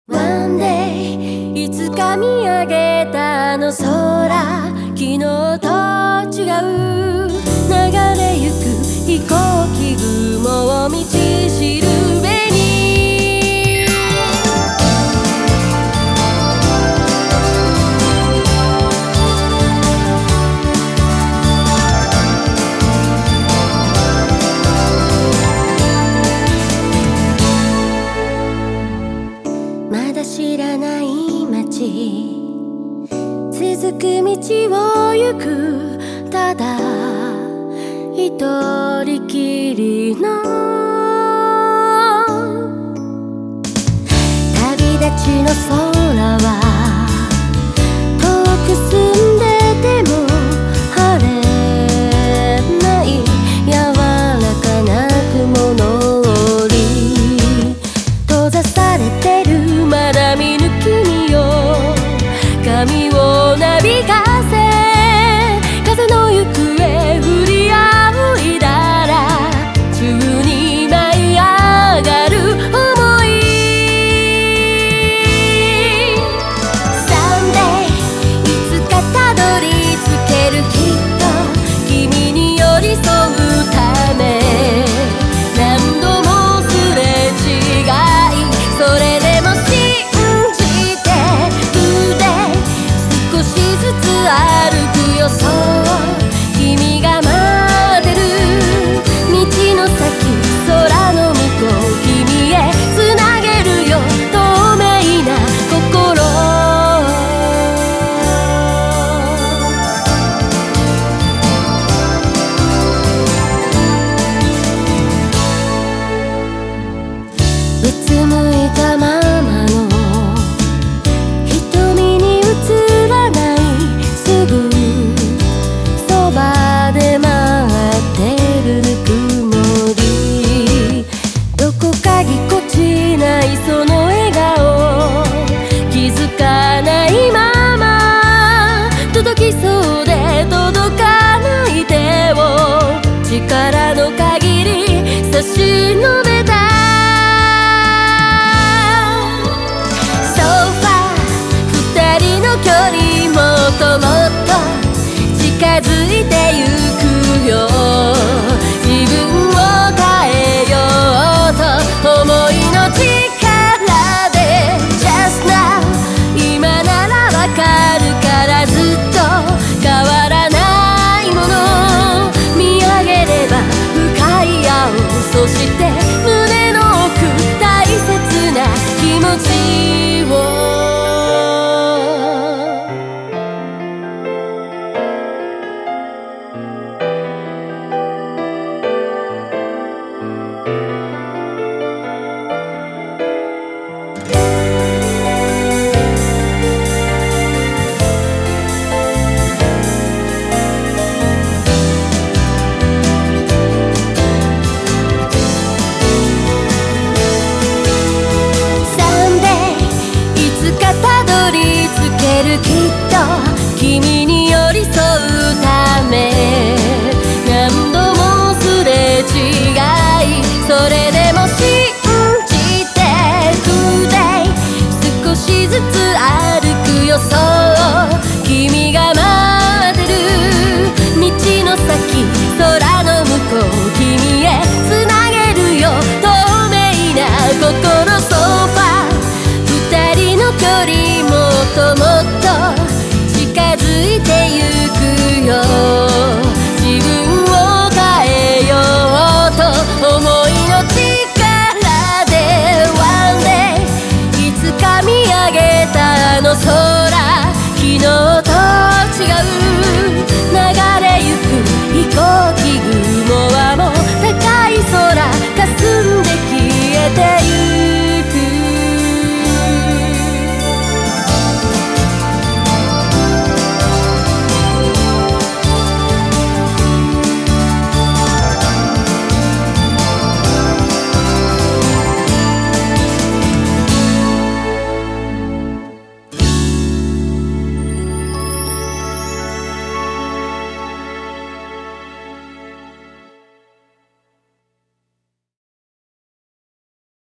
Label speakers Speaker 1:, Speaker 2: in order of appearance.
Speaker 1: One day いつか見上げたあの空、昨日と違う流れゆく飛行機雲を道しるべに、まだ知らない街、続く道を行く、ただ一人きりの旅立ちの空は遠く澄んでても晴れない柔らかな雲の檻、閉ざされてるまだ見ぬ君よ、髪をなびかせ風の行方振り仰いだら宙に舞い上がる想い。 Someday いつかたどり着ける、きっと君に寄り添うため何度もすれ違い、それでも信じて少しずつ歩くよ、そう君が待ってる道の先、空の向こう君へつなげるよ透明な心。うつむいたままの瞳に映らないすぐそばで待ってるぬくもり、どこかぎこちないその笑顔、気づかないまま届きそうで届かない手を力の限り差し伸べた。二人の距離もっともっと近づいてゆくよ、自分を変えようと思いの力で Just now 今ならわかるからずっと変わらないもの、見上げれば深い青、そして胸の奥大切な気持ちを。きっと君に寄り添うため何度もすれ違い、それでも信じて Today 少しずつ歩くよ、そう君が待ってる道の先、空の向こう君へつなげるよ透明な心。ソファ二人の距離もっともっと近づいてゆくよ、自分を変えようと思いの力で One day いつか見上げたあの空